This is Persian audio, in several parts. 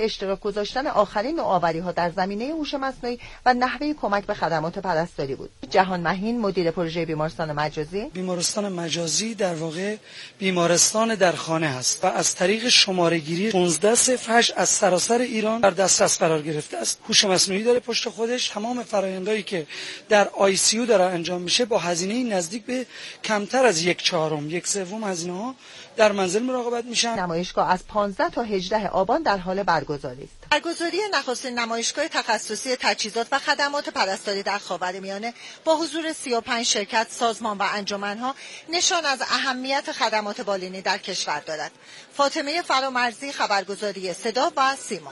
به اشتراک گذاشتن آخرین نوآوری‌ها در زمینه هوش مصنوعی و نحوه کمک به خدمات پرستاری بود. جهان مهین، مدیر پروژه بیمارستان مجازی در واقع بیمارستان در خانه هست و از طریق شماره‌گیری 1508 از سراسر ایران در دسترس قرار گرفته است. هوش مصنوعی داره پشت خودش، تمام فرآیندهایی که در آی سی یو داره انجام میشه با هزینه نزدیک به کمتر از 1/4 هزینه‌ها در منزل مراقبت میشن. نمایشگاه از 15 تا 18 آبان در حال برگزاری است. برگزاری نخستین نمایشگاه تخصصی تجهیزات و خدمات پرستاری در خاورمیانه با حضور 35 شرکت، سازمان و انجمن‌ها نشان از اهمیت خدمات بالینی در کشور دارد. فاطمه فرامرزی، خبرگزاری صدا و سیما.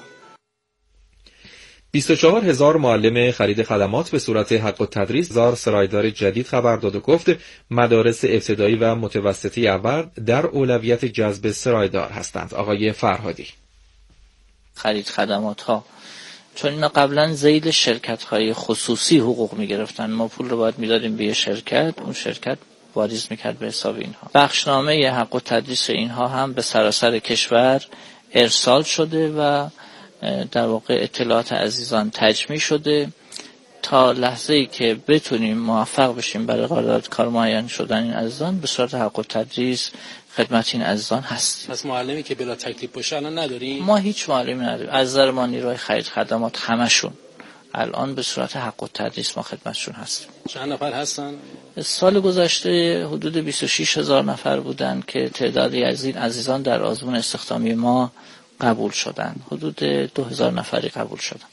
24,000 معلم خرید خدمات به صورت حق التدریس سرایدار جدید خبر داد و گفت مدارس ابتدایی و متوسطه اول در اولویت جذب سرایدار هستند. آقای فرهادی: خرید خدمات ها چون اینا قبلا ذیل شرکت های خصوصی حقوق می گرفتن، ما پول رو باید می دادیم به شرکت، اون شرکت واریز می کرد به حساب اینها. بخشنامه حق التدریس اینها هم به سراسر کشور ارسال شده و در واقع اطلاعات عزیزان تجمیع شده تا لحظه‌ای که بتونیم موفق بشیم برای قرارداد کار معین شدن این عزیزان به صورت حق التدریس خدمت این عزیزان هست. پس معلمی که بلا تکلیف باشه الان نداریم؟ ما هیچ معلمی نداریم. از نظر ما نیروی خرید خدمات همشون الان به صورت حق التدریس ما خدمتشون هستیم. چند نفر هستن؟ سال گذشته حدود 26,000 نفر بودن که تعدادی از این عزیزان در آزمون استخدامی ما قبول شدن. حدود 2,000 نفری قبول شدن.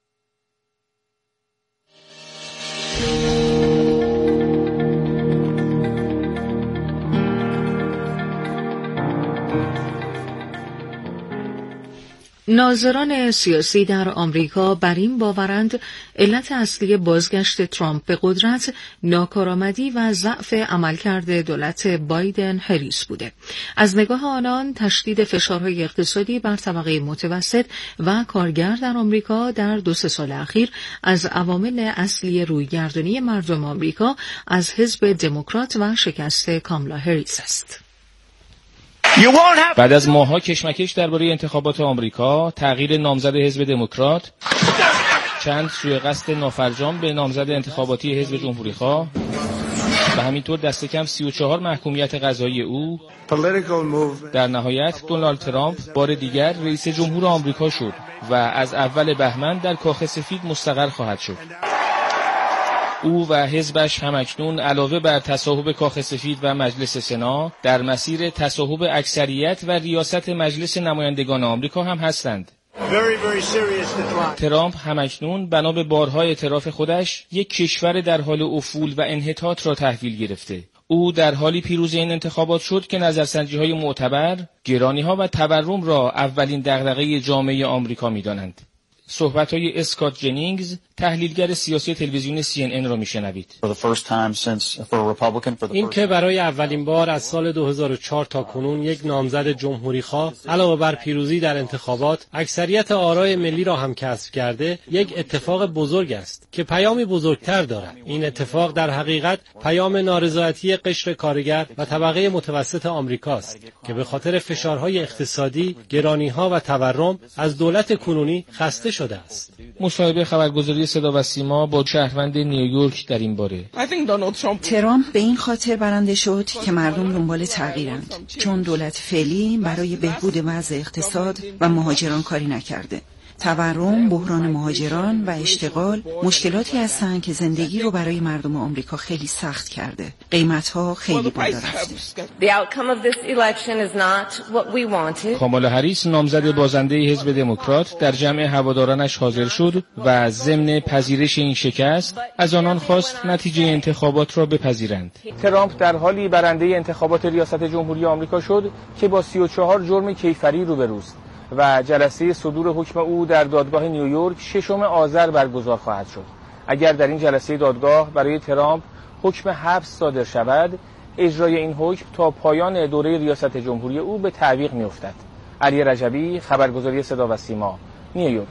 ناظران سیاسی در آمریکا بر این باورند علت اصلی بازگشت ترامپ به قدرت ناکارآمدی و ضعف عملکرد دولت بایدن هریس بوده. از نگاه آنان تشدید فشارهای اقتصادی بر طبقه متوسط و کارگر در آمریکا در 2-3 سال اخیر از عوامل اصلی رویگردانی مردم آمریکا از حزب دموکرات و شکست کامالا هریس است. بعد از ماه‌ها کشمکش درباره انتخابات آمریکا، تغییر نامزد حزب دموکرات، چند سوء قصد نافرجام به نامزد انتخاباتی حزب جمهوری‌خواه و همینطور دست کم 34 محکومیت قضایی او، در نهایت دونالد ترامپ بار دیگر رئیس جمهور آمریکا شد و از اول بهمن در کاخ سفید مستقر خواهد شد. او و حزبش همکنون علاوه بر تصاحب کاخ سفید و مجلس سنا در مسیر تصاحب اکثریت و ریاست مجلس نمایندگان آمریکا هم هستند. ترامپ همکنون بنا به بارها اعتراف خودش یک کشور در حال افول و انحطاط را تحویل گرفته. او در حالی پیروز این انتخابات شد که نظرسنجی‌های معتبر گرانی‌ها و تورم را اولین دغدغه جامعه آمریکا می‌دانند. صحبت‌های اسکات جنینگز، تحلیلگر سیاسی تلویزیون CNN را میشنوید. این که برای اولین بار از سال 2004 تا کنون یک نامزد جمهوری‌خواه علاوه بر پیروزی در انتخابات اکثریت آرای ملی را هم کسب کرده، یک اتفاق بزرگ است که پیامی بزرگتر دارد. این اتفاق در حقیقت پیام نارضایتی قشر کارگر و طبقه متوسط آمریکاست که به خاطر فشارهای اقتصادی، گرانی‌ها و تورم از دولت کنونی خسته شده است. مصاحبه خبرگزاری صدا و سیما با شهروند نیویورک در این باره. ترامپ به این خاطر برنده شد که مردم دنبال تغییرند، چون دولت فعلی برای بهبود وضع اقتصاد و مهاجران کاری نکرده. تورم، بحران مهاجران و اشتغال مشکلاتی هستند که زندگی رو برای مردم آمریکا خیلی سخت کرده. قیمت‌ها خیلی بالا رفته. کامالا هریس نامزد بازنده حزب دموکرات در جمع هوادارانش حاضر شد و ضمن پذیرش این شکست از آنان خواست نتیجه انتخابات را بپذیرند. ترامپ در حالی برنده انتخابات ریاست جمهوری آمریکا شد که با 34 جرم کیفری روبروست و جلسه صدور حکم او در دادگاه نیویورک 6 آذر برگزار خواهد شد. اگر در این جلسه دادگاه برای ترامپ حکم حبس صادر شود، اجرای این حکم تا پایان دوره ریاست جمهوری او به تعویق می‌افتد. علی رجبی، خبرگزاری صدا و سیما، نیویورک.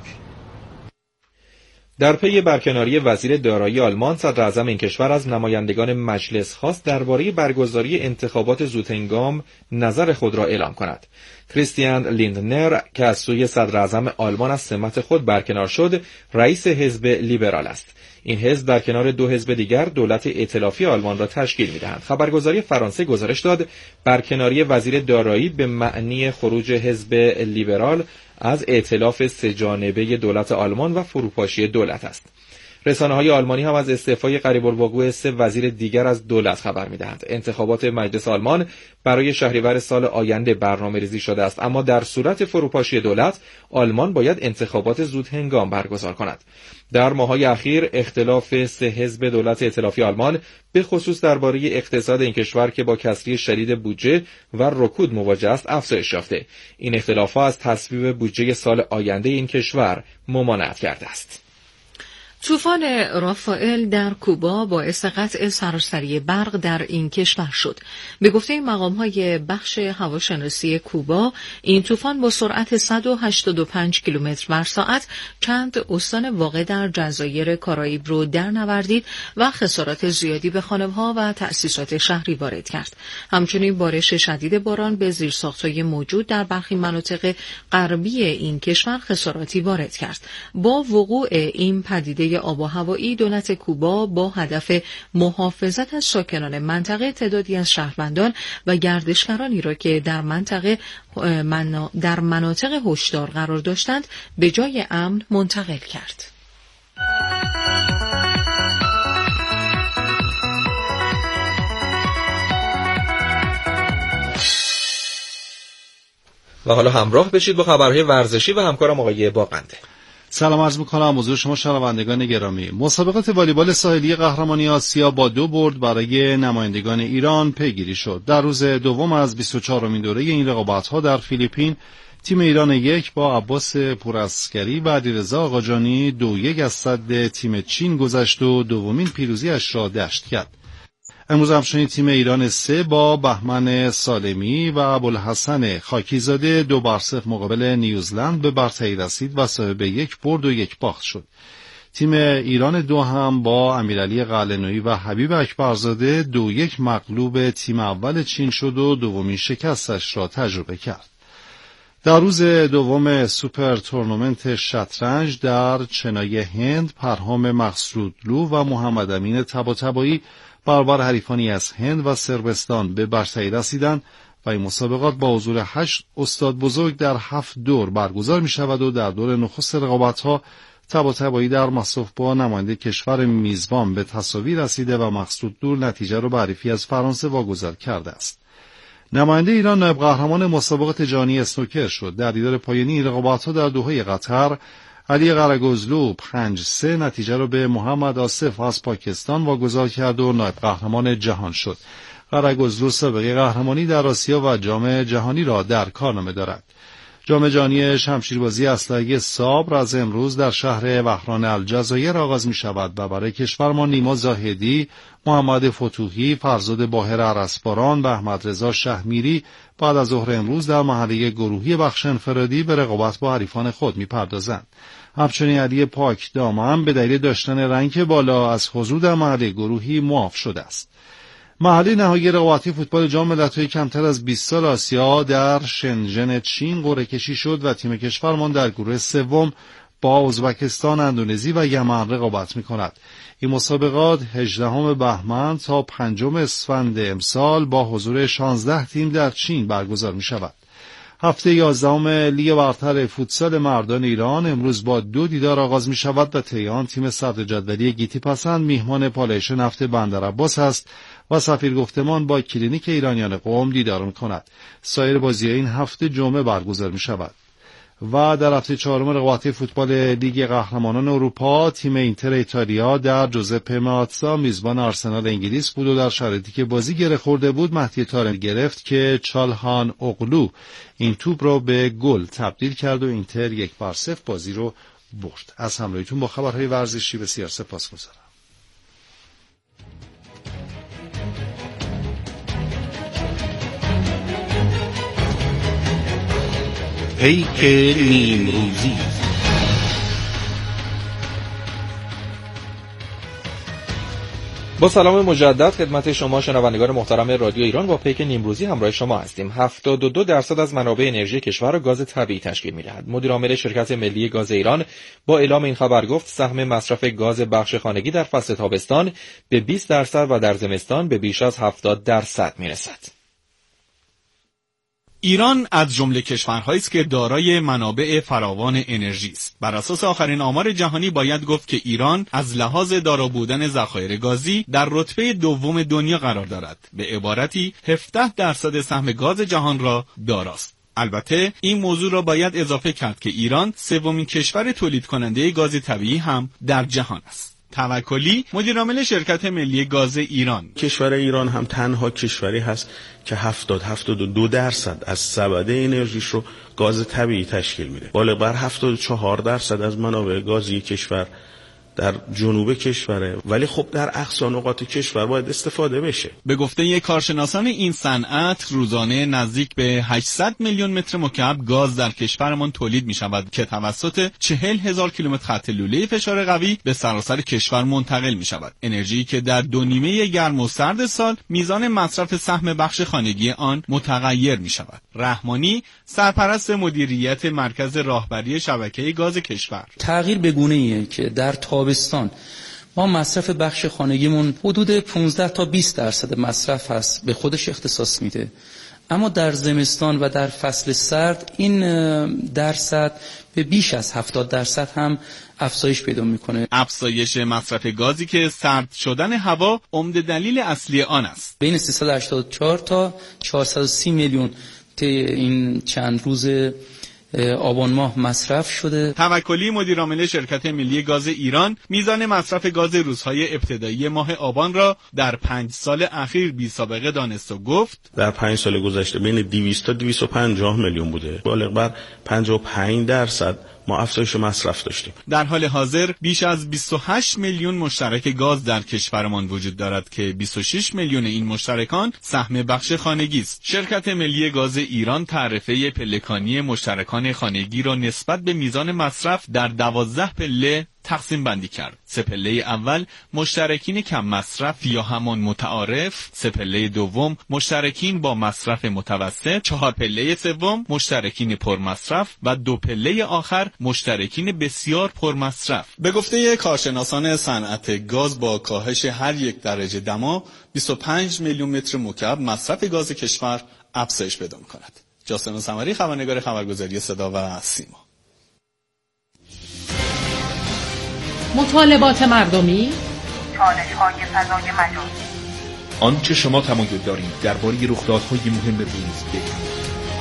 در پی برکناری وزیر دارایی آلمان، صدراعظم این کشور از نمایندگان مجلس خواست درباره برگزاری انتخابات زودهنگام نظر خود را اعلام کند. کریستیان لیندنر که از سوی صدر اعظم آلمان از سمت خود برکنار شد، رئیس حزب لیبرال است. این حزب در کنار دو حزب دیگر دولت ائتلافی آلمان را تشکیل می‌دهند. خبرگزاری فرانسه گزارش داد برکناری وزیر دارایی به معنی خروج حزب لیبرال از ائتلاف سه‌جانبه دولت آلمان و فروپاشی دولت است. رسانه‌های آلمانی هم از استعفای قریب الوقوع 3 وزیر دیگر از دولت خبر می‌دهند. انتخابات مجلس آلمان برای شهریور سال آینده برنامه‌ریزی شده است، اما در صورت فروپاشی دولت، آلمان باید انتخابات زودهنگام برگزار کند. در ماه‌های اخیر اختلاف 3 حزب دولت ائتلافی آلمان به خصوص درباره اقتصاد این کشور که با کسری شدید بودجه و رکود مواجه است افزایش یافته. این اختلاف‌ها از تصویب بودجه سال آینده این کشور ممانعت کرده است. طوفان رافائل در کوبا باعث قطع سراسری برق در این کشور شد. به گفته مقام‌های بخش هواشناسی کوبا، این طوفان با سرعت 185 کیلومتر بر ساعت چند استان واقع در جزایر کارائیب رو درنوردید و خسارات زیادی به خانه‌ها و تأسیسات شهری وارد کرد. همچنین بارش شدید باران به زیرساخت‌های موجود در برخی مناطق غربی این کشور خساراتی وارد کرد. با وقوع این پدیده آب و هوایی، دولت کوبا با هدف محافظت از ساکنان منطقه تعدادی از شهروندان و گردشگرانی را که در مناطق هشدار قرار داشتند به جای امن منتقل کرد. و حالا همراه بشید با خبرهای ورزشی و همکارم آقای باقنده. سلام عرض می‌کنم حضور شما شنوندگان گرامی. مسابقات والیبال ساحلی قهرمانی آسیا با 2 برد برای نمایندگان ایران پیگیری شد. در روز دوم از 24مین دوره این رقابت‌ها در فیلیپین، تیم ایران 1 با عباس پورعسکری و علیرضا آقاجانی 2-1 از صد تیم چین گذشت و دومین پیروزی‌اش را دشت کرد. امروز همچنین تیم ایران 3 با بهمن سالمی و ابوالحسن خاکیزاده 2-0 مقابل نیوزلند به برتری رسید و صاحب 1 برد و 1 باخت شد. تیم ایران 2 هم با امیرعلی قلعه‌نویی و حبیب اکبرزاده 2-1 مغلوب تیم اول چین شد و دومین شکستش را تجربه کرد. در روز دوم سوپر تورنمنت شطرنج در چنای هند، پرهام مقصودلو و محمد امین طباطبایی برابر حریفانی از هند و صربستان به برتری رسیدند و این مسابقات با حضور 8 استاد بزرگ در 7 دور برگزار می شود و در دور نخست رقابت‌ها طباطبایی در مصاف با نماینده کشور میزبان به تساوی رسیده و مقصودلو نتیجه را به حریفی از فرانسه واگذار کرده است. نماینده ایران نایب قهرمان مسابقات جهانی اسنوکر شد. در دیدار پایانی رقابت‌ها در دوحه قطر، علی قره‌گزلو 5-3 نتیجه را به محمد آصف از پاکستان واگذار کرد و نایب قهرمان جهان شد. قره‌گزلو سابقه قهرمانی در آسیا و جام جهانی را در کارنامه دارد. جام جهانی شمشیربازی اسلحه صابر از امروز در شهر وهران الجزایر آغاز می شود و برای کشورمان نیما زاهدی، محمد فتوحی، فرزاد باهر ارسباران و احمد رضا شهمیری بعد از ظهر امروز در مرحله گروهی بخش انفرادی به رقابت با حریفان خود می پردازند. همچنین علی پاک دامن به دلیل داشتن رنک بالا از حضور در مرحله گروهی معاف شده است. مرحله نهایی رقابتی فوتبال جام ملت‌های کمتر از 20 سال آسیا در شنژن چین قرعه کشی شد و تیم کشورمان در گروه سوم با ازبکستان، اندونزی و یمن رقابت می‌کند. این مسابقات 18 بهمن تا 5 اسفند امسال با حضور 16 تیم در چین برگزار می‌شود. هفته 11 لیگ برتر فوتسال مردان ایران امروز با 2 دیدار آغاز می شود و تهران تیم صدر جدولی گیتی پسند میهمان پالایش نفت بندرعباس است و سفیر گفتمان با کلینیک ایرانیان قم دیدار می کند. سایر بازی این هفته جمعه برگزار می شود. و در هفته 4 رقابت فوتبال لیگ قهرمانان اروپا، تیم اینتر ایتالیا در جوزپه مئاتزا میزبان آرسنال انگلیس بود و در شرایطی که بازی گره خورده بود مهدی طارمی گرفت که چالهان اغلو این توپ را به گل تبدیل کرد و اینتر 1-0 بازی رو برد. از همراهیتون با خبرهای ورزشی بسیار سپاسگزارم. پیک نیمروزی. با سلام مجدد خدمت شما شنوندگان محترم رادیو ایران، با پیک نیمروزی همراه شما هستیم. 72% از منابع انرژی کشور را گاز طبیعی تشکیل می‌دهد. مدیر عامل شرکت ملی گاز ایران با اعلام این خبر گفت سهم مصرف گاز بخش خانگی در فصل تابستان به 20% و در زمستان به بیش از 70% میرسد. ایران از جمله کشورهایی است که دارای منابع فراوان انرژی است. بر اساس آخرین آمار جهانی باید گفت که ایران از لحاظ دارا بودن ذخایر گازی در رتبه دوم دنیا قرار دارد. به عبارتی 17% سهم گاز جهان را داراست. البته این موضوع را باید اضافه کرد که ایران سومین کشور تولید کننده گاز طبیعی هم در جهان است. توکلی مدیر عامل شرکت ملی گاز ایران: کشور ایران هم تنها کشوری هست که 72% از سبد انرژیش رو گاز طبیعی تشکیل میده. بالغ بر 74% از منابع گازی کشور در جنوب کشوره، ولی خب در اقصا نقاط کشور باید استفاده بشه. به گفته کارشناسان این صنعت روزانه نزدیک به 800 میلیون متر مکعب گاز در کشورمان تولید می شود که توسط 40,000 کیلومتر خط لوله فشار قوی به سراسر کشور منتقل می شود. انرژی که در دو نیمه گرم و سرد سال میزان مصرف سهم بخش خانگی آن متغیر می شود. رحمانی سرپرست مدیریت مرکز راهبری شبکه گاز کشور: تغییر به گونه‌ایه که در تابستان ما مصرف بخش خانگیمون حدود 15 تا 20% مصرف هست، به خودش اختصاص میده. اما در زمستان و در فصل سرد این درصد به بیش از 70% هم افزایش پیدا میکنه. افزایش مصرف گازی که سرد شدن هوا عمده دلیل اصلی آن است. بین 384 تا 430 میلیون طی این چند روز آبان ماه مصرف شده. توکلی مدیر عامل شرکت ملی گاز ایران میزان مصرف گاز روزهای ابتدایی ماه آبان را در 5 سال اخیر بی سابقه دانست و گفت در 5 سال گذشته بین 200 تا 250 میلیون بوده. بالغ بر 55% ما افزایش مصرف داشتیم. در حال حاضر بیش از 28 میلیون مشترک گاز در کشورمان وجود دارد که 26 میلیون این مشترکان سهم بخش خانگی است. شرکت ملی گاز ایران تعرفه پلکانی مشترکان خانگی را نسبت به میزان مصرف در 12 پله تقسیم بندی کرد. 3 پله اول مشترکین کم مصرف یا همان متعارف، 3 پله دوم مشترکین با مصرف متوسط، 4 پله سوم مشترکین پرمصرف و 2 پله آخر مشترکین بسیار پرمصرف. به گفته کارشناسان صنعت گاز با کاهش هر 1 درجه دما 25 میلیون متر مکعب مصرف گاز کشور افزایش پیدا می‌کند. جاسم سمری، خبرنگار خبرگزاری صدا و سیما. مطالبات مردمی، چالش‌های فضای مجازی، آنچه شما تمایل دارید درباره رخدادهای مهم روز بگویید.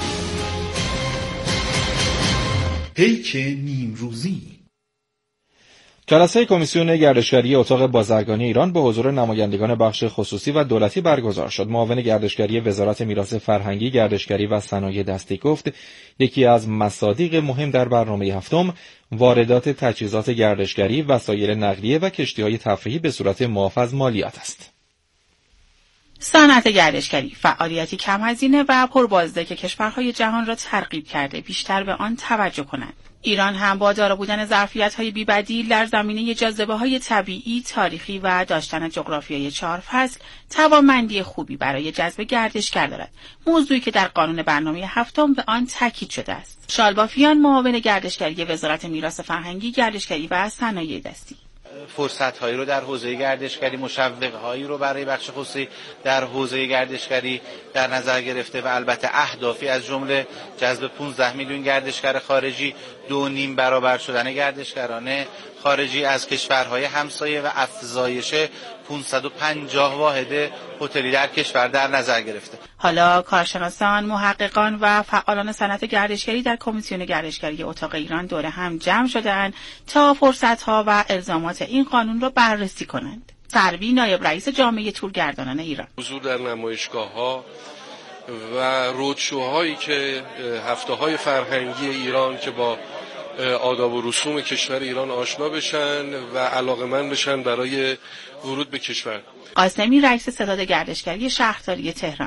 پیک نیمروزی. جلسه کمیسیون گردشگری اتاق بازرگانی ایران به حضور نمایندگان بخش خصوصی و دولتی برگزار شد. معاون گردشگری وزارت میراث فرهنگی، گردشگری و صنایع دستی گفت یکی از مصادیق مهم در برنامه هفتم واردات تجهیزات گردشگری، وسایل نقلیه و کشتی‌های تفریحی به صورت معاف از مالیات است. صنعت گردشگری فعالیتی کم هزینه و پربازده که کشورهای جهان را ترغیب کرده بیشتر به آن توجه کنند. ایران هم با دارا بودن ظرفیت‌های بی‌بدیل در زمینه جاذبه‌های طبیعی، تاریخی و داشتن جغرافیایی 4 فصل توانمندی خوبی برای جذب گردشگر دارد، موضوعی که در قانون برنامه هفتم به آن تاکید شده است. شالبافیان، معاون گردشگری وزارت میراث فرهنگی، گردشگری و صنایع دستی: فرصت‌هایی رو در حوزه گردشگری، مشوق‌هایی رو برای بخش خصوصی در حوزه گردشگری در نظر گرفته و البته اهدافی از جمله جذب 15 میلیون گردشگر خارجی، 2.5 برابر شدن گردشگران خارجی از کشورهای همسایه و افزایش 550 واحد هتلی در کشور در نظر گرفته. حالا کارشناسان، محققان و فعالان صنعت گردشگری در کمیسیون گردشگری اتاق ایران دور هم جمع شده‌اند تا فرصت‌ها و الزامات این قانون را بررسی کنند. سروی، نایب رئیس جامعه تورگردانان ایران: حضور در نمایشگاه‌ها و رودشوهایی که هفته‌های فرهنگی ایران که با آداب و رسوم کشور ایران آشنا بشن و علاقه‌مند بشن برای ورود به کشور. قاسمی، رئیس ستاد گردشگری شهرداری تهران: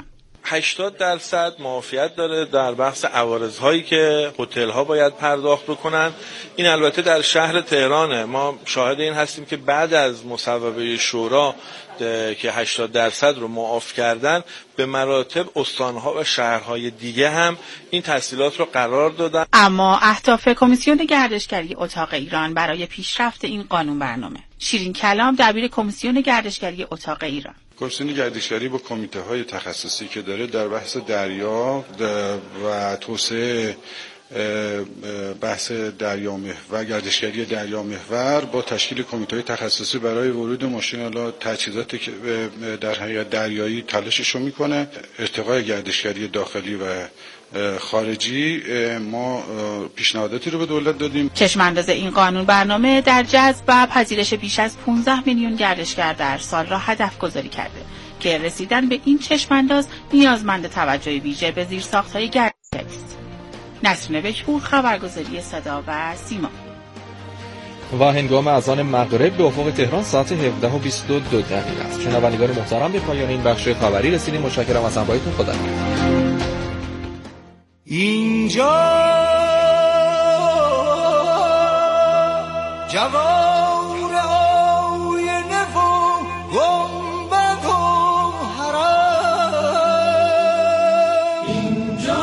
80% معافیت داره در بحث عوارض‌هایی که هتل‌ها باید پرداخت بکنن. این البته در شهر تهرانه. ما شاهد این هستیم که بعد از مصوبه شورا که 80% رو معاف کردن، به مراتب استان‌ها و شهرهای دیگه هم این تسهیلات رو قرار دادن. اما اهداف کمیسیون گردشگری اتاق ایران برای پیشرفت این قانون برنامه. شیرین کلام، دبیر کمیسیون گردشگری اتاق ایران: کمیسیون گردشگری با کمیته‌های تخصصی که داره در بحث دریا و توسعه بحث دریامحور، گردشگری دریامحور، با تشکیل کمیته‌های تخصصی برای ورود ماشین تجهیزات در حقیقت دریایی تلاشش رو میکنه. ارتقای گردشگری داخلی و خارجی، ما پیشنهاداتی رو به دولت دادیم. چشمانداز این قانون برنامه در جذب و پذیرش بیش از 15 میلیون گردشگر در سال را هدف گذاری کرده که رسیدن به این چشمانداز نیازمند توجه ویژه به زیرساخت‌های گردشگری است. نسرین بکپور، خبرگزاری صدا و سیما. و هنگام اذان مغرب به افق تهران ساعت 17:22 است. شنوندگان محترم، به پایان این بخش خبری رسیدیم. متشکرم از همراهیتون. خدا نگهدار. اینجا جوار آینه و گنبد و حرم، اینجا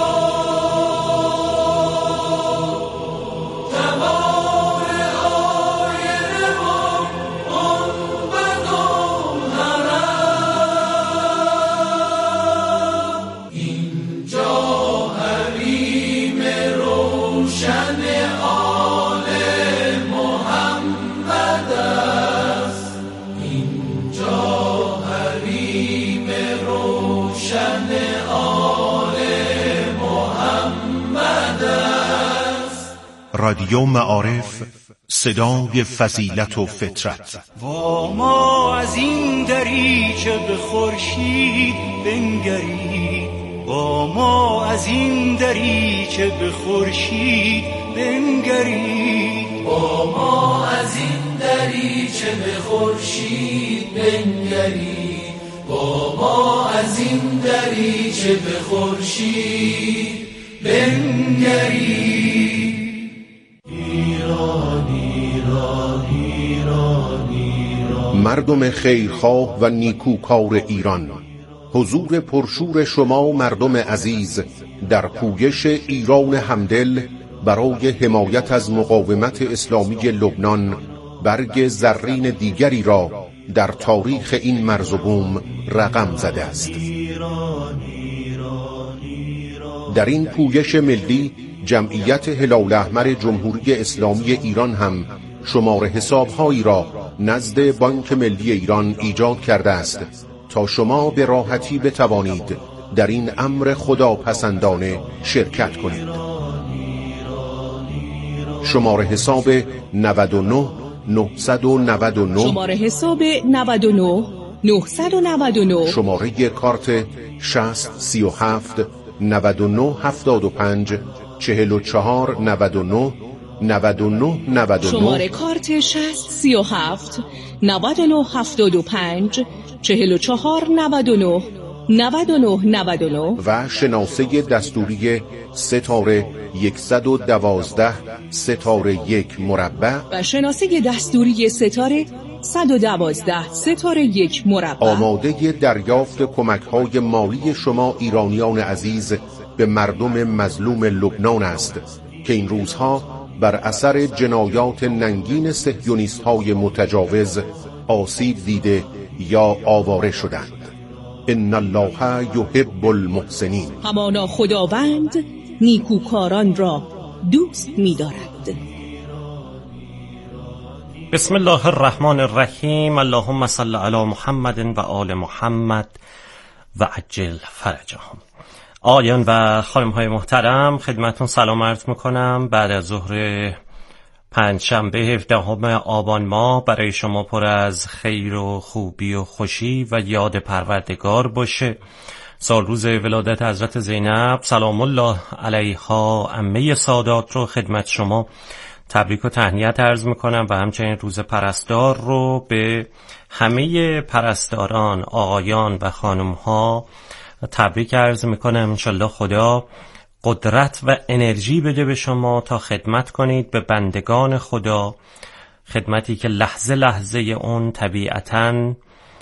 جوار آینه و گنبد و حرم، اینجا روشن آل محمد است، اینجا حریم روشن آل محمد است. رادیو معارف، صدای فضیلت و فطرت. و ما از این دریچه به خورشید بنگرید، با ما از این دریچه به خورشید بنگرید، با ما از این دریچه به خورشید بنگرید، با ما از این دریچه به خورشید بنگرید. ایران ایران ایران ایران، مردم خیرخواه و نیکوکار ایران، حضور پرشور شما مردم عزیز در پویش ایران همدل برای حمایت از مقاومت اسلامی لبنان برگ زرین دیگری را در تاریخ این مرز و بوم رقم زده است. در این پویش ملی، جمعیت هلال احمر جمهوری اسلامی ایران هم شمار حسابهایی را نزد بانک ملی ایران ایجاد کرده است تا شما به راحتی بتوانید در این امر خداپسندانه شرکت کنید. شماره حساب 99 999، شماره حساب 99 999، شماره کارت 6037 99 75 44 99 99 99، شماره کارت 6037 99 75 44 99 99 99 و شناسه دستوری ستاره 112 ستاره 1 مربع و شناسه دستوری ستاره 112 ستاره 1 مربع آماده دریافت کمک‌های مالی شما ایرانیان عزیز به مردم مظلوم لبنان است که این روزها بر اثر جنایات ننگین صهیونیست‌های متجاوز آسیب دیده یا آواره شدند. ان الله یحب المحسنین، همانا خداوند نیکوکاران را دوست می‌دارد. بسم الله الرحمن الرحیم. اللهم صل علی محمد و آل محمد و عجل فرجهم. آقایان و خانم‌های محترم، خدمتتون سلام عرض می‌کنم. بعد از ظهر پنجشنبه 17 آبان ماه برای شما پر از خیر و خوبی و خوشی و یاد پروردگار باشه. سال روز ولادت حضرت زینب سلام الله علیها عمه سادات رو خدمت شما تبریک و تهنیت عرض میکنم و همچنین روز پرستار رو به همه پرستاران، آقایان و خانمها تبریک عرض میکنم. انشالله خدا قدرت و انرژی بده به شما تا خدمت کنید به بندگان خدا، خدمتی که لحظه لحظه اون طبیعتاً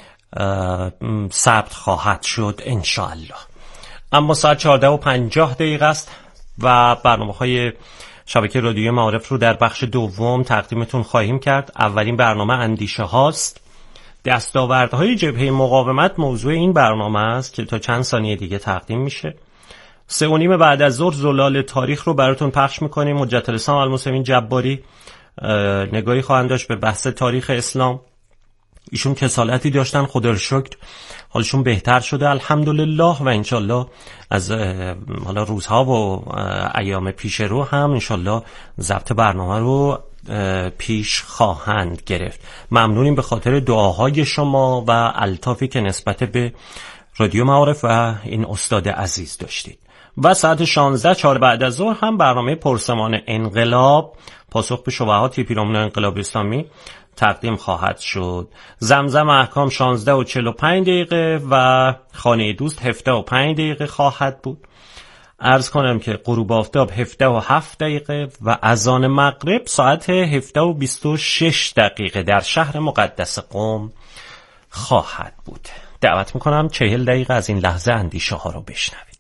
ثبت خواهد شد انشاءالله. اما ساعت 14:50 است و برنامه‌های شبکه رادیوی معارف رو در بخش دوم تقدیمتون خواهیم کرد. اولین برنامه اندیشه هاست. دستاوردهای جبهه مقاومت موضوع این برنامه است که تا چند ثانیه دیگه تقدیم میشه. 3:30 بعد از ظهر زلال تاریخ رو براتون پخش میکنیم. حجت الاسلام المسلمین جباری نگاهی خواهند داشت به بحث تاریخ اسلام. ایشون کسالتی داشتن، خدا رو شکر حالشون بهتر شده الحمدلله و انشالله از حالا روزها و ایام پیش رو هم انشالله ضبط برنامه رو پیش خواهند گرفت. ممنونیم به خاطر دعاهای شما و الطافی که نسبت به رادیو معارف و این استاد عزیز داشتید. و ساعت 16:04 بعد از ظهر هم برنامه پرسمان انقلاب، پاسخ به شبهات پیرامون انقلاب اسلامی تقدیم خواهد شد. زمزم احکام 16:45 و خانه دوست 17:05 خواهد بود. عرض کنم که غروب آفتاب 17:07 و اذان مغرب ساعت 17:26 در شهر مقدس قم خواهد بود. دعوت میکنم 40 دقیقه از این لحظه اندیشه ها رو بشنوید.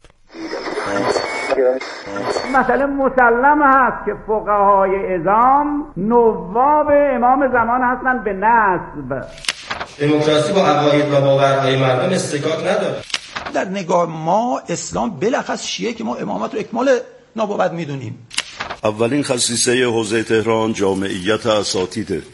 مثلا مسلم هست که فقهای اعظام نواب امام زمان هستند به نسب. دموکراسی با عقاید و باورهای مردم استکاک نداره. در نگاه ما اسلام بلخص شیعه که ما امامت رو اکمال نابوت میدونیم. اولین خصیصه حوزه تهران جامعیت اساتید.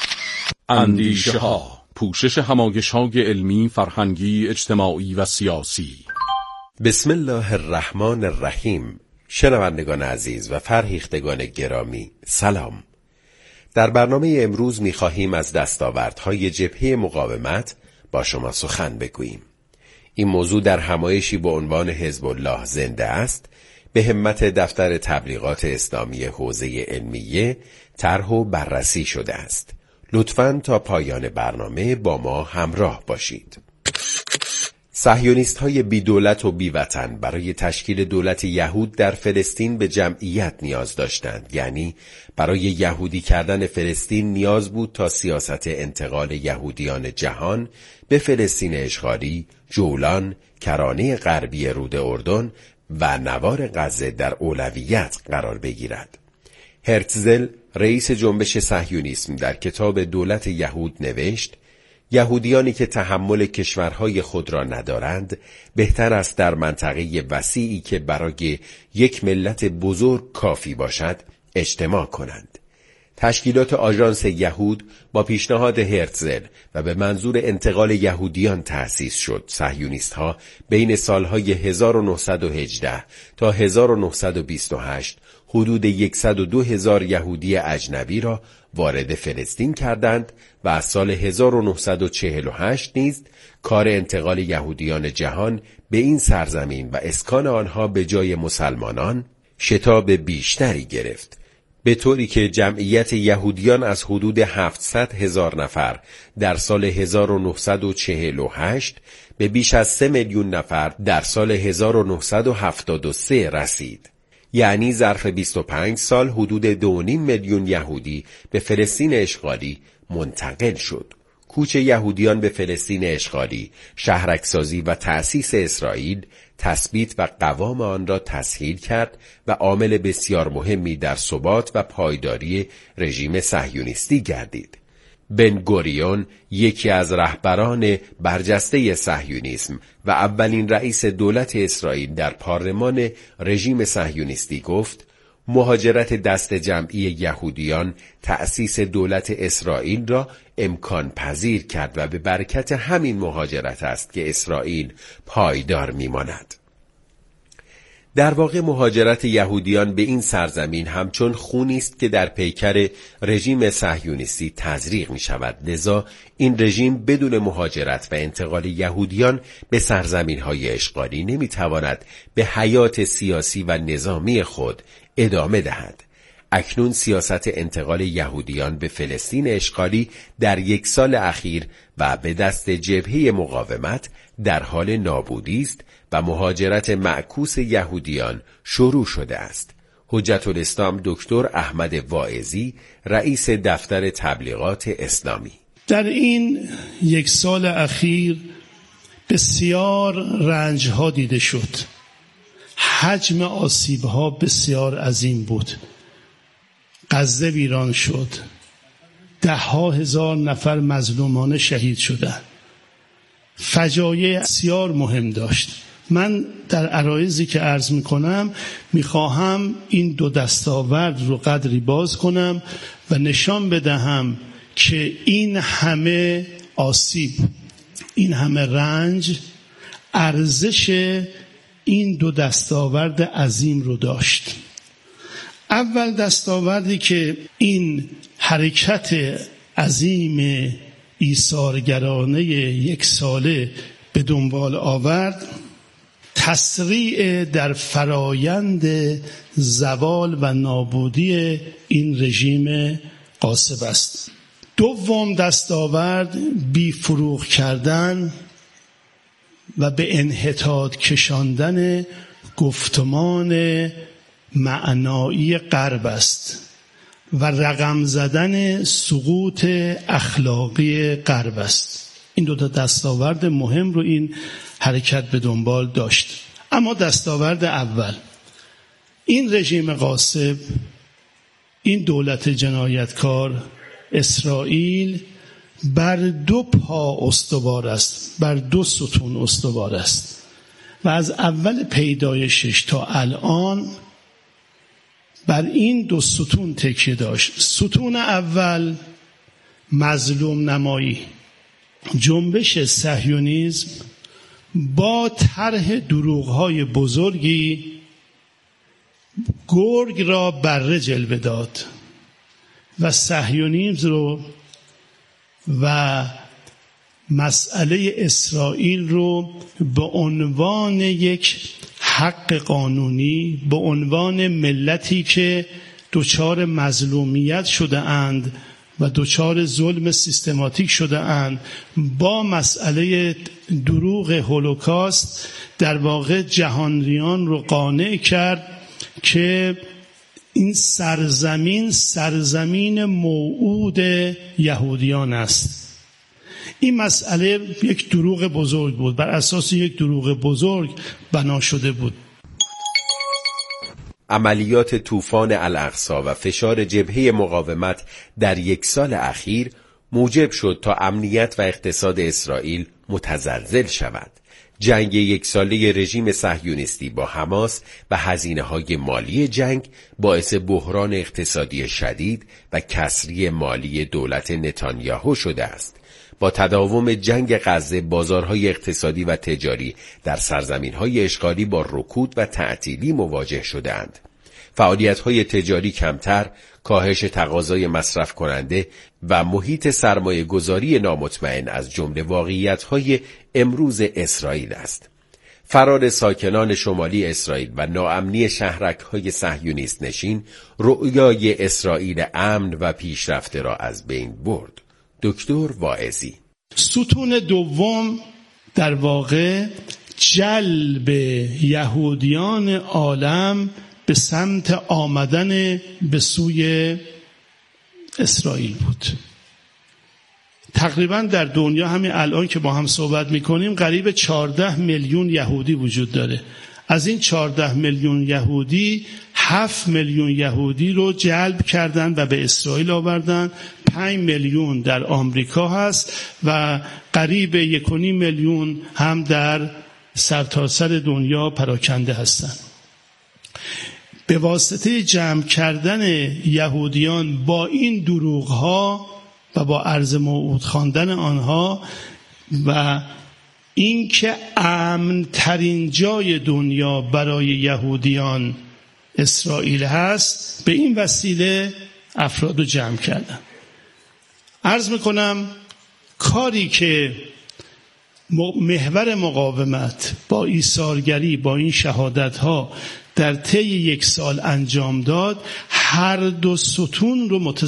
اندیشه ها، پوشش همایش‌های علمی، فرهنگی، اجتماعی و سیاسی. بسم الله الرحمن الرحیم. شنوندگان عزیز و فرهیختگان گرامی، سلام. در برنامه امروز می‌خواهیم از دستاوردهای جبهه مقاومت با شما سخن بگوییم. این موضوع در همایشی با عنوان حزب الله زنده است به همت دفتر تبلیغات اسلامی حوزه علمیه طرح و بررسی شده است. لطفاً تا پایان برنامه با ما همراه باشید. صهیونیست های بی دولت و بی وطن برای تشکیل دولت یهود در فلسطین به جمعیت نیاز داشتند، یعنی برای یهودی کردن فلسطین نیاز بود تا سیاست انتقال یهودیان جهان به فلسطین اشغالی، جولان، کرانه غربی رود اردن و نوار غزه در اولویت قرار بگیرد. هرتزل رئیس جنبش صهیونیسم در کتاب دولت یهود نوشت: یهودیانی که تحمل کشورهای خود را ندارند بهتر است در منطقه وسیعی که برای یک ملت بزرگ کافی باشد اجتماع کنند. تشکیلات آژانس یهود با پیشنهاد هرتزل و به منظور انتقال یهودیان تأسیس شد. صهیونیست‌ها بین سالهای 1918 تا 1928 حدود 102,000 یهودی اجنبی را وارد فلسطین کردند و از سال 1948 نیز کار انتقال یهودیان جهان به این سرزمین و اسکان آنها به جای مسلمانان شتاب بیشتری گرفت، به طوری که جمعیت یهودیان از حدود 700,000 نفر در سال 1948 به بیش از 3 میلیون نفر در سال 1973 رسید. یعنی ظرف 25 سال حدود 2.5 میلیون یهودی به فلسطین اشغالی منتقل شد. کوچ یهودیان به فلسطین اشغالی، شهرکسازی و تأسیس اسرائیل، تثبیت و قوام آن را تسهیل کرد و عامل بسیار مهمی در ثبات و پایداری رژیم صهیونیستی گردید. بن گوریون، یکی از رهبران برجسته صهیونیسم و اولین رئیس دولت اسرائیل در پارلمان رژیم صهیونیستی گفت: مهاجرت دست جمعی یهودیان تأسیس دولت اسرائیل را امکان پذیر کرد و به برکت همین مهاجرت است که اسرائیل پایدار میماند. در واقع مهاجرت یهودیان به این سرزمین همچون خونی است که در پیکر رژیم صهیونیستی تزریق می شود. لذا این رژیم بدون مهاجرت و انتقال یهودیان به سرزمین‌های اشغالی نمی تواند به حیات سیاسی و نظامی خود ادامه دهد. اکنون سیاست انتقال یهودیان به فلسطین اشغالی در 1 سال اخیر و به دست جبهه مقاومت در حال نابودی است و مهاجرت معکوس یهودیان شروع شده است. حجت الاسلام دکتر احمد واعظی، رئیس دفتر تبلیغات اسلامی: در این 1 سال اخیر بسیار رنج‌ها دیده شد. حجم آسیب‌ها بسیار عظیم بود. غزه ویران شد. 10,000 نفر مظلومانه شهید شدند. فجایع بسیار مهم داشت. من در عرایضی که عرض میکنم میخواهم این 2 دستاورد رو قدری باز کنم و نشان بدهم که این همه آسیب، این همه رنج، ارزش این 2 دستاورد عظیم رو داشت. اول دستاوردی که این حرکت عظیم ایثارگرانه 1 ساله به دنبال آورد، تسریع در فرایند زوال و نابودی این رژیم غاصب است. دوم دستاورد بی فروغ کردن و به انحطاط کشاندن گفتمان معنایی غرب است و رقم زدن سقوط اخلاقی غرب است. این 2 دستاورد مهم رو این حرکت به دنبال داشت. اما دستاورد اول، این رژیم غاصب، این دولت جنایتکار اسرائیل بر 2 پا استوار است، بر 2 ستون استوار است و از اول پیدایشش تا الان بر این 2 ستون تکیه داشت. ستون اول مظلوم نمایی. جنبش صهیونیسم با طرح دروغ‌های بزرگی گرگ را بره جلوه داد و صهیونیسم رو و مسئله اسرائیل رو به عنوان یک حق قانونی، به عنوان ملتی که دچار مظلومیت شده اند و دچار ظلم سیستماتیک شده اند، با مسئله دروغ هولوکاست در واقع جهانیان رو قانع کرد که این سرزمین موعود یهودیان است. این مسئله یک دروغ بزرگ بود، بر اساس یک دروغ بزرگ بنا شده بود. عملیات طوفان الاقصی و فشار جبهه مقاومت در 1 سال اخیر موجب شد تا امنیت و اقتصاد اسرائیل متزلزل شود. جنگ 1 ساله رژیم صهیونیستی با حماس و هزینه‌های مالی جنگ باعث بحران اقتصادی شدید و کسری مالی دولت نتانیاهو شده است. با تداوم جنگ غزه بازارهای اقتصادی و تجاری در سرزمین‌های اشغالی با رکود و تعطیلی مواجه شدند. فعالیت‌های تجاری کمتر، کاهش تقاضای مصرف کننده و محیط سرمایه گذاری نامطمئن از جمله واقعیت‌های امروز اسرائیل است. فرار ساکنان شمالی اسرائیل و ناامنی شهرک‌های صهیونیست نشین رؤیای اسرائیل امن و پیشرفته را از بین برد. دکتر واعظی: ستون دوم در واقع جلب یهودیان عالم به سمت آمدن به سوی اسرائیل بود. تقریبا در دنیا همین الان که با هم صحبت میکنیم قریب 14 میلیون یهودی وجود داره. از این 14 میلیون یهودی 7 میلیون یهودی رو جلب کردن و به اسرائیل آوردن. 5 میلیون در آمریکا هست و قریب 1.5 میلیون هم در سرتاسر دنیا پراکنده هستند. به واسطه جمع کردن یهودیان با این دروغ‌ها و با عرض موعود خواندن آنها و اینکه امن‌ترین جای دنیا برای یهودیان اسرائیل هست، به این وسیله افراد رو جمع کردن. عرض میکنم کاری که محور مقاومت با ایثارگری، با این شهادت‌ها در طی یک سال انجام داد هر دو ستون رو